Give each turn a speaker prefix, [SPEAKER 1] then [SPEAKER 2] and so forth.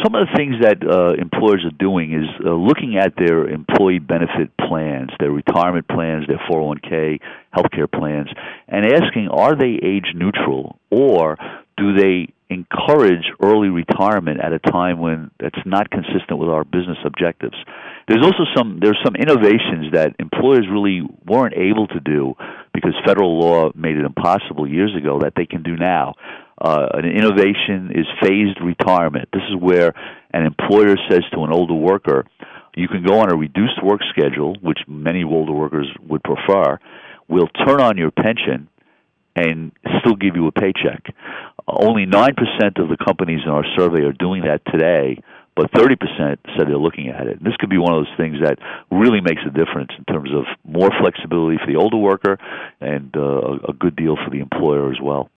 [SPEAKER 1] some of the things that employers are doing is looking at their employee benefit plans, their retirement plans, their 401k, healthcare plans, and asking, are they age neutral, or do they encourage early retirement at a time when that's not consistent with our business objectives? There's some innovations that employers really weren't able to do because federal law made it impossible years ago that they can do now. An innovation is phased retirement. This is where an employer says to an older worker, you can go on a reduced work schedule, which many older workers would prefer. We'll turn on your pension and still give you a paycheck. Only 9% of the companies in our survey are doing that today, but 30% said they're looking at it. And this could be one of those things that really makes a difference in terms of more flexibility for the older worker and a good deal for the employer as well.